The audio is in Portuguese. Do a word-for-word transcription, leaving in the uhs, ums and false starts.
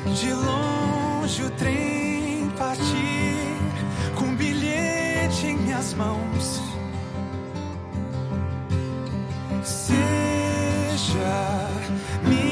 De longe o trem partir, com um bilhete em minhas mãos. Seja minha